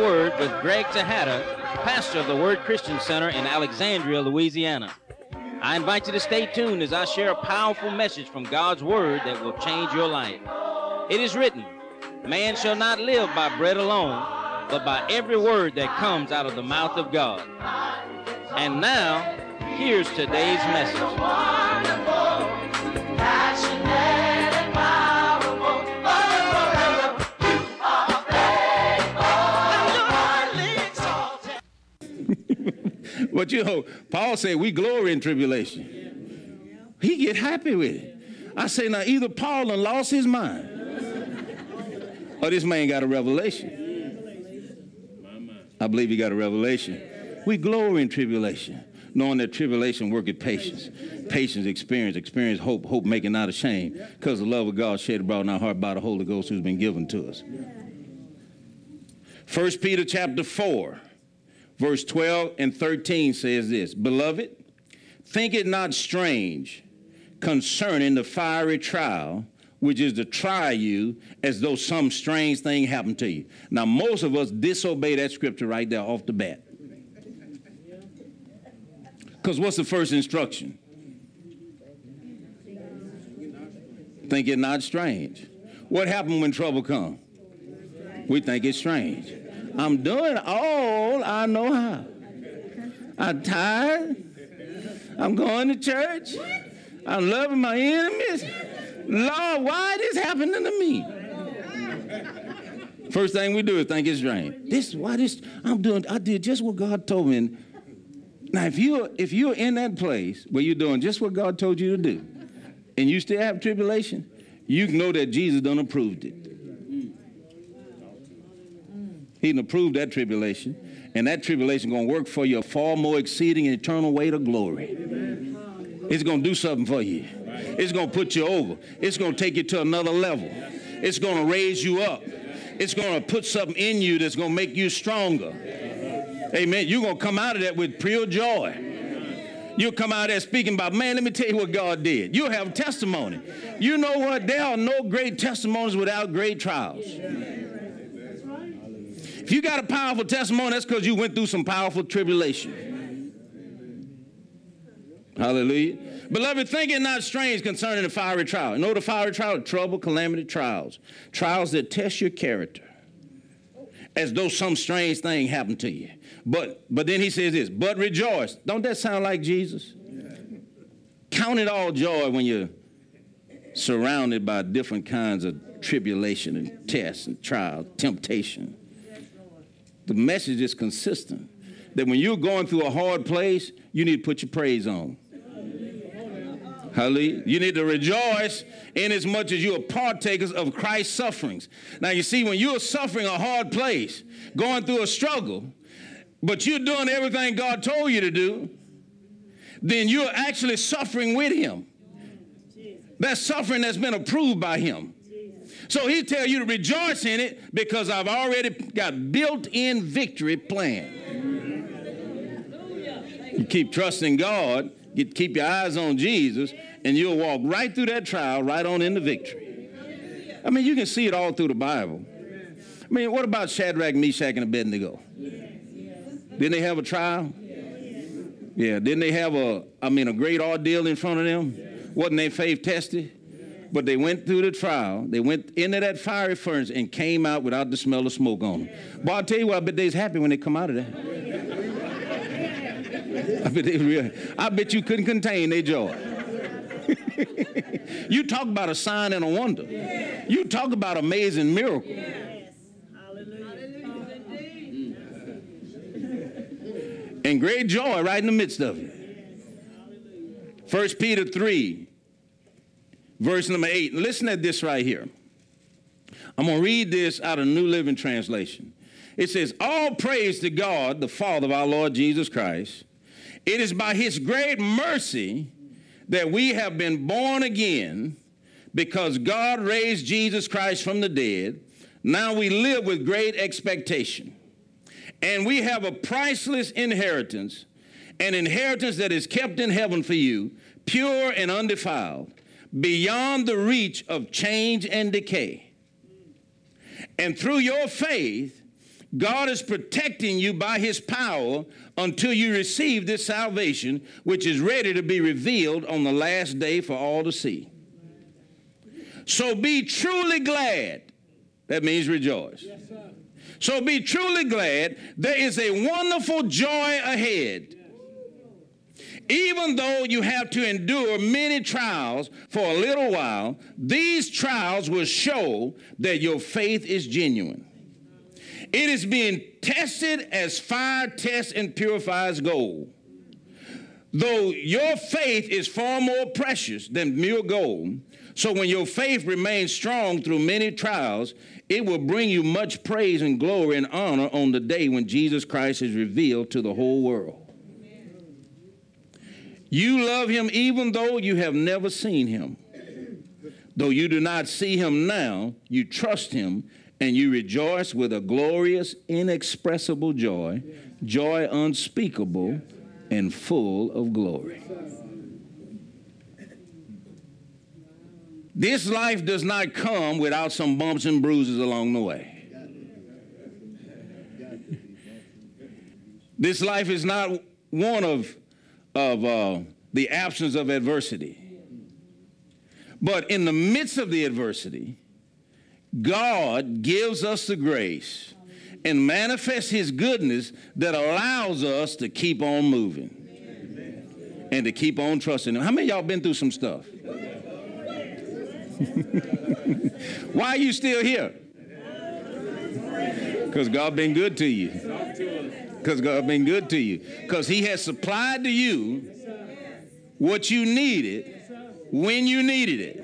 Word with Greg Tejada, pastor of the Word Christian Center in Alexandria, Louisiana. I invite you to stay tuned as I share a powerful message from God's Word that will change your life. It is written, "Man shall not live by bread alone, but by every word that comes out of the mouth of God." And now, here's today's message. But you know, Paul said we glory in tribulation. He get happy with it. I say, now either Paul done lost his mind or this man got a revelation. I believe he got a revelation. We glory in tribulation, knowing that tribulation worketh patience. Patience, experience, hope making not ashamed, because the love of God shed abroad in our heart by the Holy Ghost who's been given to us. 1 Peter chapter 4. Verse 12 and 13 says this, "Beloved, think it not strange concerning the fiery trial, which is to try you as though some strange thing happened to you." Now, most of us disobey that scripture right there off the bat. Because what's the first instruction? Think it not strange. What happened when trouble comes? We think it's strange. I'm doing all I know how. I'm tired. I'm going to church. I'm loving my enemies. Lord, why this happening to me? First thing we do is think it's strange. I did just what God told me. Now, if you're in that place where you're doing just what God told you to do, and you still have tribulation, you know that Jesus done approved it. He done approved that tribulation, and that tribulation going to work for you a far more exceeding eternal weight of glory. It's going to do something for you. It's going to put you over. It's going to take you to another level. It's going to raise you up. It's going to put something in you that's going to make you stronger. Amen. You're going to come out of that with pure joy. You'll come out there speaking about, man, let me tell you what God did. You'll have testimony. You know what? There are no great testimonies without great trials. If you got a powerful testimony, that's because you went through some powerful tribulation. Hallelujah. Beloved, think it not strange concerning the fiery trial. You know the fiery trial? Trouble, calamity, trials. Trials that test your character as though some strange thing happened to you. But then he says this, but rejoice. Don't that sound like Jesus? Count it all joy when you're surrounded by different kinds of tribulation and tests and trials, temptation. The message is consistent, that when you're going through a hard place, you need to put your praise on. Hallelujah. You need to rejoice in as much as you are partakers of Christ's sufferings. Now, you see, when you're suffering a hard place, going through a struggle, but you're doing everything God told you to do, then you're actually suffering with him. That suffering that's been approved by him. So he tells you to rejoice in it because I've already got built-in victory planned. You keep trusting God, you keep your eyes on Jesus, and you'll walk right through that trial, right on into victory. I mean, you can see it all through the Bible. I mean, what about Shadrach, Meshach, and Abednego? Didn't they have a trial? Yeah, didn't they have a great ordeal in front of them? Wasn't their faith tested? But they went through the trial. They went into that fiery furnace and came out without the smell of smoke on them. Boy, I'll tell you what, I bet they's happy when they come out of there. I bet you couldn't contain their joy. You talk about a sign and a wonder. You talk about amazing miracle. And great joy right in the midst of it. 1 Peter 3. Verse number 8. Listen at this right here. I'm going to read this out of New Living Translation. It says, all praise to God, the Father of our Lord Jesus Christ. It is by his great mercy that we have been born again, because God raised Jesus Christ from the dead. Now we live with great expectation. And we have a priceless inheritance, an inheritance that is kept in heaven for you, pure and undefiled, beyond the reach of change and decay. And through your faith, God is protecting you by his power until you receive this salvation, which is ready to be revealed on the last day for all to see. So be truly glad. That means rejoice. Yes, sir. So be truly glad. There is a wonderful joy ahead. Even though you have to endure many trials for a little while, these trials will show that your faith is genuine. It is being tested as fire tests and purifies gold. Though your faith is far more precious than mere gold, so when your faith remains strong through many trials, it will bring you much praise and glory and honor on the day when Jesus Christ is revealed to the whole world. You love him even though you have never seen him. Though you do not see him now, you trust him and you rejoice with a glorious, inexpressible joy, joy unspeakable and full of glory. This life does not come without some bumps and bruises along the way. This life is not one of the absence of adversity. But in the midst of the adversity, God gives us the grace and manifests his goodness that allows us to keep on moving and to keep on trusting him. How many of y'all been through some stuff? Why are you still here? Because God been good to you. Because God been good to you. Because he has supplied to you what you needed when you needed it.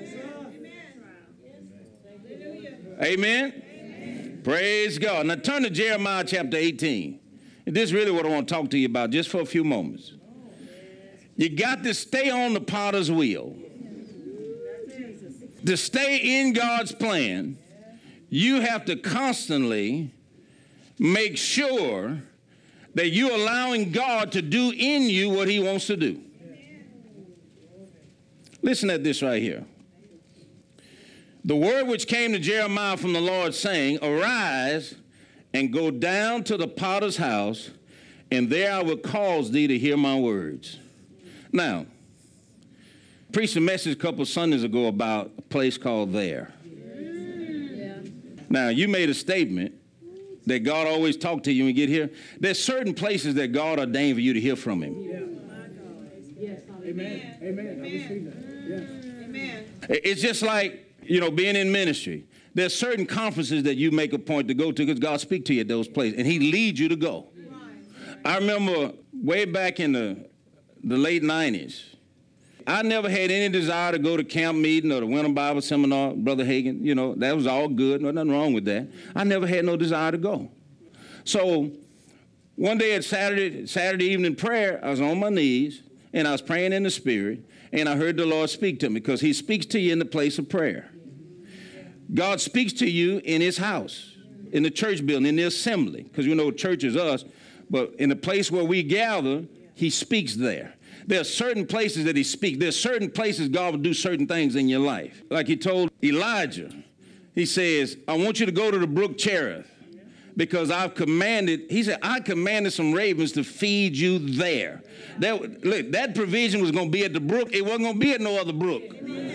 Amen? Praise God. Now turn to Jeremiah chapter 18. And this is really what I want to talk to you about just for a few moments. You got to stay on the potter's wheel. To stay in God's plan, you have to constantly make sure that you're allowing God to do in you what he wants to do. Listen at this right here. The word which came to Jeremiah from the Lord, saying, arise and go down to the potter's house, and there I will cause thee to hear my words. Now, I preached a message a couple Sundays ago about a place called There. Yeah. Now, you made a statement that God always talked to you when you get here. There's certain places that God ordained for you to hear from him. Yeah. Yes. Amen. Amen. I receive that. Yes. Amen. It's just like, being in ministry. There's certain conferences that you make a point to go to because God speaks to you at those places, and he leads you to go. Right. I remember way back in the late 90s, I never had any desire to go to camp meeting or the Winter Bible Seminar, Brother Hagin. That was all good. No, nothing wrong with that. I never had no desire to go. So one day at Saturday evening prayer, I was on my knees, and I was praying in the Spirit, and I heard the Lord speak to me because he speaks to you in the place of prayer. God speaks to you in his house, in the church building, in the assembly, because church is us, but in the place where we gather, he speaks there. There are certain places that he speaks. There's certain places God will do certain things in your life. Like he told Elijah, he says, I want you to go to the brook Cherith because I commanded some ravens to feed you there. That provision was going to be at the brook. It wasn't going to be at no other brook.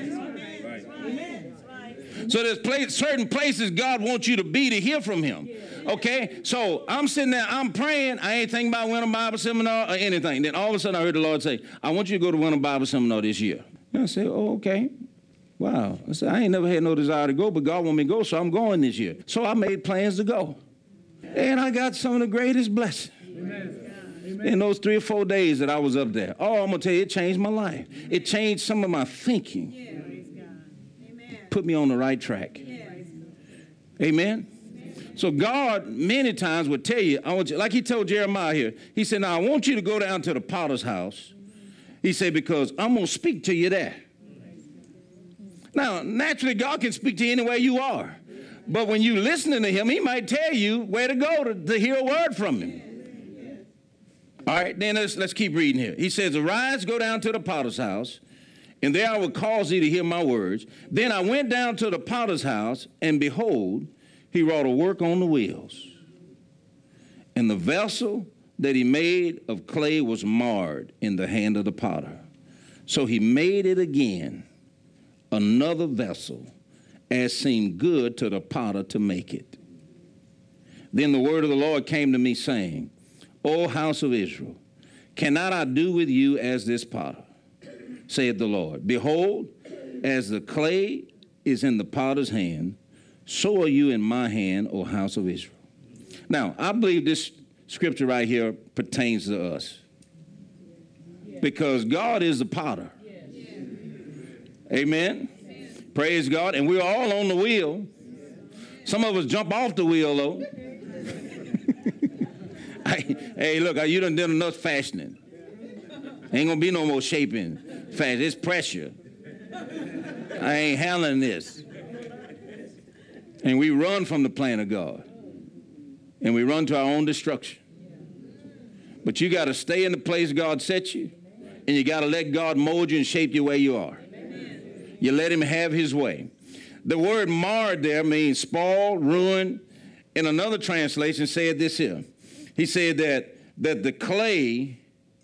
So there's certain places God wants you to be to hear from him. Okay? So I'm sitting there, I'm praying. I ain't thinking about Winter Bible Seminar or anything. Then all of a sudden I heard the Lord say, I want you to go to Winter Bible Seminar this year. And I said, oh, okay. Wow. I said, I ain't never had no desire to go, but God want me to go, so I'm going this year. So I made plans to go. And I got some of the greatest blessings. Amen. In those 3 or 4 days that I was up there. Oh, I'm going to tell you, it changed my life. It changed some of my thinking. Yeah. Put me on the right track. Yeah. Amen? So God many times would tell you, like he told Jeremiah here, he said, now I want you to go down to the potter's house. He said, because I'm going to speak to you there. Now, naturally, God can speak to you anywhere you are. But when you're listening to him, he might tell you where to go to hear a word from him. All right, then let's keep reading here. He says, arise, go down to the potter's house, and there I will cause thee to hear my words. Then I went down to the potter's house, and behold, he wrought a work on the wheels. And the vessel that he made of clay was marred in the hand of the potter. So he made it again, another vessel, as seemed good to the potter to make it. Then the word of the Lord came to me, saying, O house of Israel, cannot I do with you as this potter, saith the Lord? Behold, as the clay is in the potter's hand, so are you in my hand, O house of Israel. Now, I believe this scripture right here pertains to us, because God is the potter. Amen. Praise God. And we're all on the wheel. Some of us jump off the wheel, though. Hey, look, you done done enough fashioning. Ain't gonna be no more shaping fast. It's pressure. I ain't handling this. And we run from the plan of God. And we run to our own destruction. But you got to stay in the place God set you. And you got to let God mold you and shape you where you are. You let him have his way. The word marred there means spoil, ruin. In another translation said this here. He said that the clay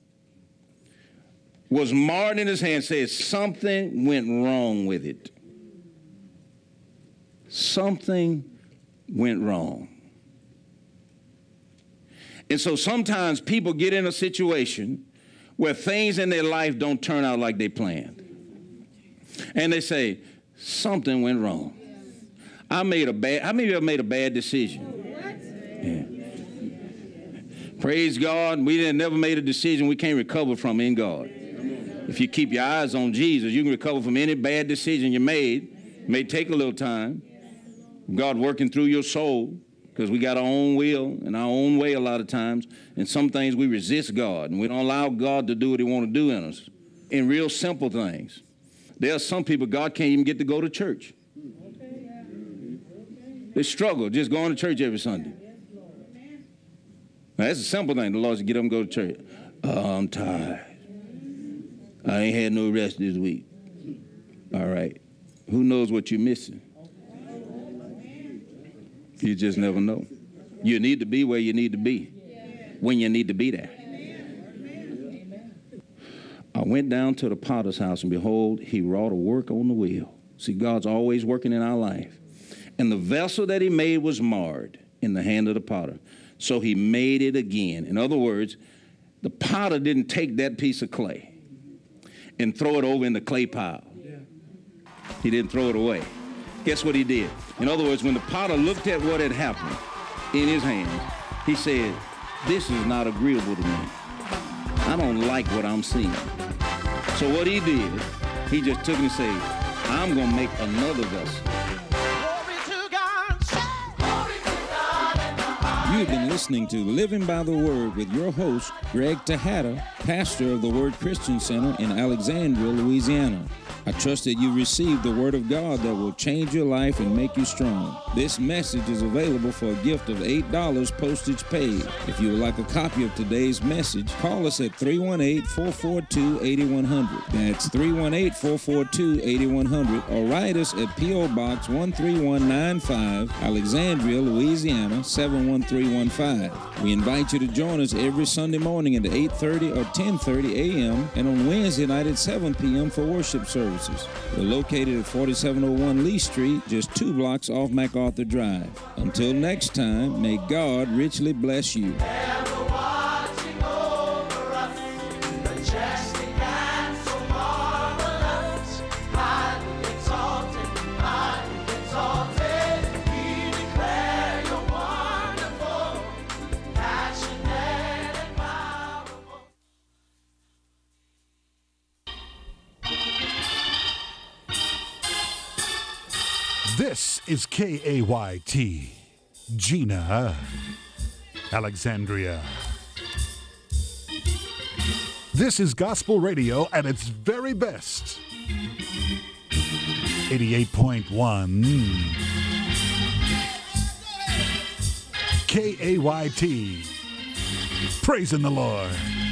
was marred in his hand, said something went wrong with it. Something went wrong. And so sometimes people get in a situation where things in their life don't turn out like they planned. And they say, something went wrong. How many of you ever made a bad decision? Yeah. Praise God, we never made a decision we can't recover from in God. If you keep your eyes on Jesus, you can recover from any bad decision you made. It may take a little time. God working through your soul, because we got our own will and our own way a lot of times. And some things we resist God, and we don't allow God to do what he want to do in us. In real simple things. There are some people God can't even get to go to church. They struggle just going to church every Sunday. Now, that's a simple thing. The Lord said, get up and go to church. Oh, I'm tired. I ain't had no rest this week. All right. Who knows what you're missing? You just never know. You need to be where you need to be when you need to be there. I went down to the potter's house, and behold, he wrought a work on the wheel. See, God's always working in our life. And the vessel that he made was marred in the hand of the potter. So he made it again. In other words, the potter didn't take that piece of clay and throw it over in the clay pile. He didn't throw it away. Guess what he did? In other words, when the potter looked at what had happened in his hands, he said, this is not agreeable to me. I don't like what I'm seeing. So what he did, he just took it and said, I'm going to make another vessel. You've been listening to Living by the Word with your host, Greg Tejada, pastor of the Word Christian Center in Alexandria, Louisiana. I trust that you received the Word of God that will change your life and make you strong. This message is available for a gift of $8 postage paid. If you would like a copy of today's message, call us at 318-442-8100. That's 318-442-8100, or write us at P.O. Box 13195, Alexandria, Louisiana 71315. We invite you to join us every Sunday morning at 8:30 or 10:30 a.m. and on Wednesday night at 7 p.m. for worship services. We're located at 4701 Lee Street, just 2 blocks off MacArthur Drive. Until next time, may God richly bless you. This is KAYT, Gina, Alexandria. This is gospel radio at its very best. 88.1 KAYT. Praising the Lord.